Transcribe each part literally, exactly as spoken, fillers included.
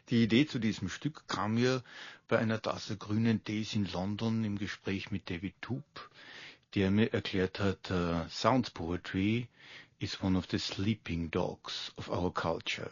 Die Idee zu diesem Stück kam mir bei einer Tasse grünen Tees in London im Gespräch mit David Toop, der mir erklärt hat, uh, Sound Poetry is one of the sleeping dogs of our culture.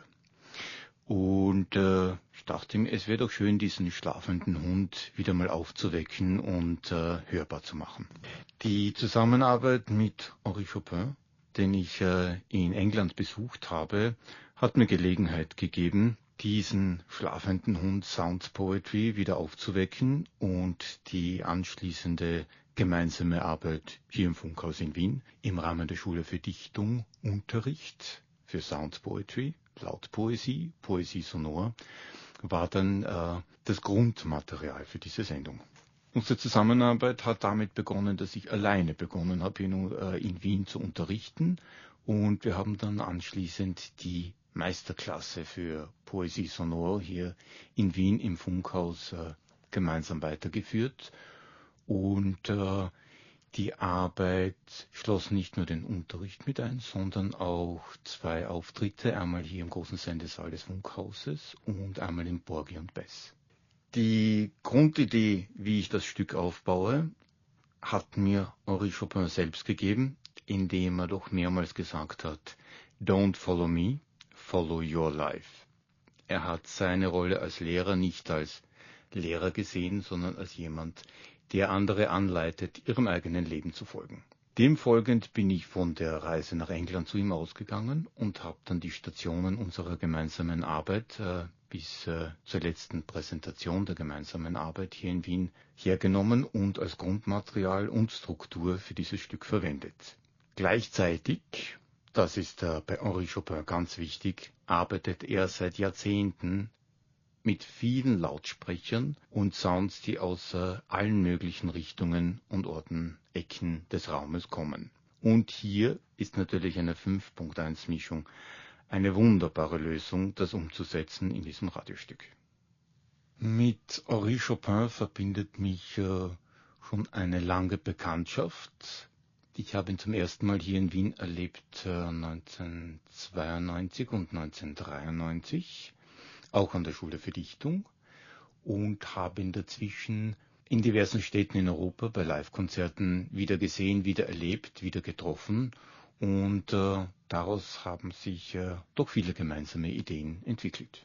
Und äh, ich dachte mir, es wäre doch schön, diesen schlafenden Hund wieder mal aufzuwecken und äh, hörbar zu machen. Die Zusammenarbeit mit Henri Chopin, den ich äh, in England besucht habe, hat mir Gelegenheit gegeben, diesen schlafenden Hund Sound Poetry wieder aufzuwecken und die anschließende gemeinsame Arbeit hier im Funkhaus in Wien im Rahmen der Schule für Dichtung, Unterricht für Sound Poetry, Lautpoesie, Poesie sonor, war dann äh, das Grundmaterial für diese Sendung. Unsere Zusammenarbeit hat damit begonnen, dass ich alleine begonnen habe, in, äh, in Wien zu unterrichten, und wir haben dann anschließend die Meisterklasse für Poesie sonor hier in Wien im Funkhaus äh, gemeinsam weitergeführt, und äh, die Arbeit schloss nicht nur den Unterricht mit ein, sondern auch zwei Auftritte, einmal hier im großen Sendesaal des Funkhauses und einmal im Porgy und Bess. Die Grundidee, wie ich das Stück aufbaue, hat mir Henri Chopin selbst gegeben, indem er doch mehrmals gesagt hat, "Don't follow me, follow your life." Er hat seine Rolle als Lehrer nicht als Lehrer gesehen, sondern als jemand, der andere anleitet, ihrem eigenen Leben zu folgen. Dem folgend bin ich von der Reise nach England zu ihm ausgegangen und habe dann die Stationen unserer gemeinsamen Arbeit äh, bis äh, zur letzten Präsentation der gemeinsamen Arbeit hier in Wien hergenommen und als Grundmaterial und Struktur für dieses Stück verwendet. Gleichzeitig, das ist äh, bei Henri Chopin ganz wichtig, arbeitet er seit Jahrzehnten mit vielen Lautsprechern und Sounds, die aus äh, allen möglichen Richtungen und Orten, Ecken des Raumes kommen. Und hier ist natürlich eine fünf Punkt eins Mischung eine wunderbare Lösung, das umzusetzen in diesem Radiostück. Mit Henri Chopin verbindet mich äh, schon eine lange Bekanntschaft. Ich habe ihn zum ersten Mal hier in Wien erlebt äh, neunzehnhundertzweiundneunzig und neunzehnhundertdreiundneunzig. Auch an der Schule für Dichtung, und habe ihn dazwischen in diversen Städten in Europa bei Live-Konzerten wieder gesehen, wieder erlebt, wieder getroffen, und äh, daraus haben sich äh, doch viele gemeinsame Ideen entwickelt.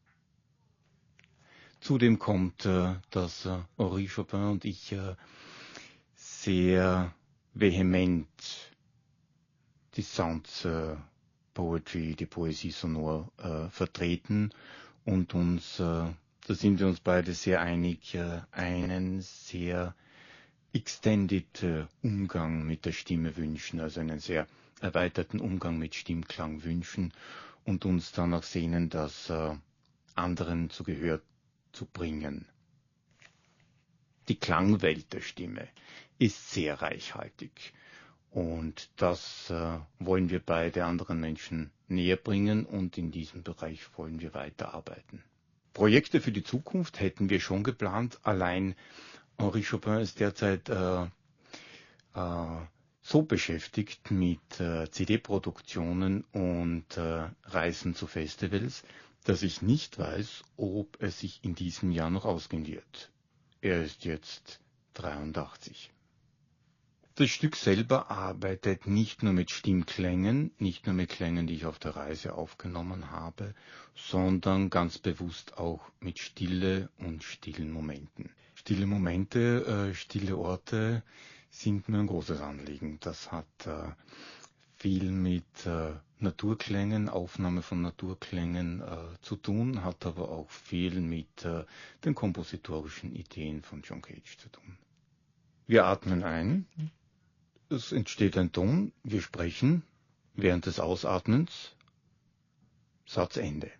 Zudem kommt, äh, dass äh, Henri Chopin und ich äh, sehr vehement die Sounds äh, Poetry, die Poesie sonor äh, vertreten und uns, äh, da sind wir uns beide sehr einig, äh, einen sehr extended äh, Umgang mit der Stimme wünschen, also einen sehr erweiterten Umgang mit Stimmklang wünschen und uns danach sehnen, das äh, anderen zu Gehör zu bringen. Die Klangwelt der Stimme ist sehr reichhaltig. Und das äh, wollen wir beide anderen Menschen näher bringen, und in diesem Bereich wollen wir weiterarbeiten. Projekte für die Zukunft hätten wir schon geplant. Allein Henri Chopin ist derzeit äh, äh, so beschäftigt mit äh, C D-Produktionen und äh, Reisen zu Festivals, dass ich nicht weiß, ob es sich in diesem Jahr noch ausgehen wird. Er ist jetzt dreiundachtzig. Das Stück selber arbeitet nicht nur mit Stimmklängen, nicht nur mit Klängen, die ich auf der Reise aufgenommen habe, sondern ganz bewusst auch mit Stille und stillen Momenten. Stille Momente, äh, stille Orte sind mir ein großes Anliegen. Das hat äh, viel mit äh, Naturklängen, Aufnahme von Naturklängen äh, zu tun, hat aber auch viel mit äh, den kompositorischen Ideen von John Cage zu tun. Wir atmen ein. Es entsteht ein Ton, wir sprechen, während des Ausatmens, Satzende.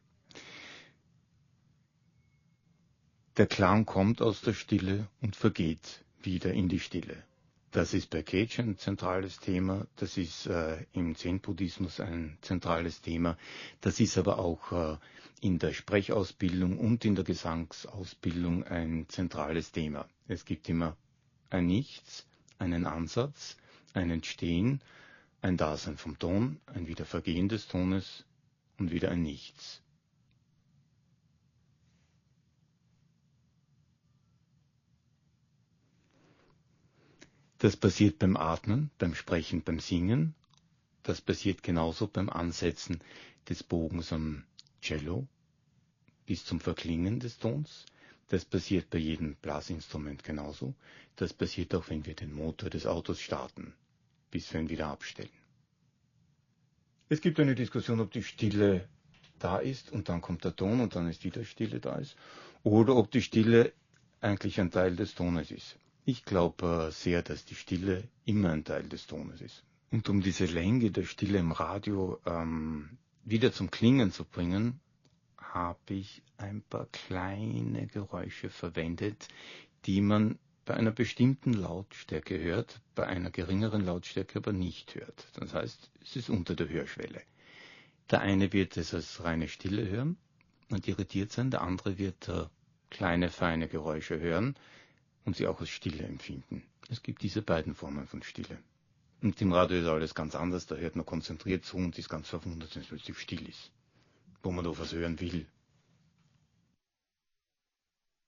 Der Klang kommt aus der Stille und vergeht wieder in die Stille. Das ist bei Cage ein zentrales Thema, das ist äh, im Zen-Buddhismus ein zentrales Thema, das ist aber auch äh, in der Sprechausbildung und in der Gesangsausbildung ein zentrales Thema. Es gibt immer ein Nichts, einen Ansatz, ein Entstehen, ein Dasein vom Ton, ein Wiedervergehen des Tones und wieder ein Nichts. Das passiert beim Atmen, beim Sprechen, beim Singen. Das passiert genauso beim Ansetzen des Bogens am Cello bis zum Verklingen des Tons. Das passiert bei jedem Blasinstrument genauso. Das passiert auch, wenn wir den Motor des Autos starten, bis wir ihn wieder abstellen. Es gibt eine Diskussion, ob die Stille da ist und dann kommt der Ton und dann ist wieder Stille da ist, oder ob die Stille eigentlich ein Teil des Tones ist. Ich glaube sehr, dass die Stille immer ein Teil des Tones ist. Und um diese Länge der Stille im Radio ähm, wieder zum Klingen zu bringen, habe ich ein paar kleine Geräusche verwendet, die man bei einer bestimmten Lautstärke hört, bei einer geringeren Lautstärke aber nicht hört. Das heißt, es ist unter der Hörschwelle. Der eine wird es als reine Stille hören und irritiert sein, der andere wird äh, kleine, feine Geräusche hören und sie auch als Stille empfinden. Es gibt diese beiden Formen von Stille. Und im Radio ist alles ganz anders, da hört man konzentriert zu und ist ganz verwundert, wenn es plötzlich still ist, wo man doch was hören will.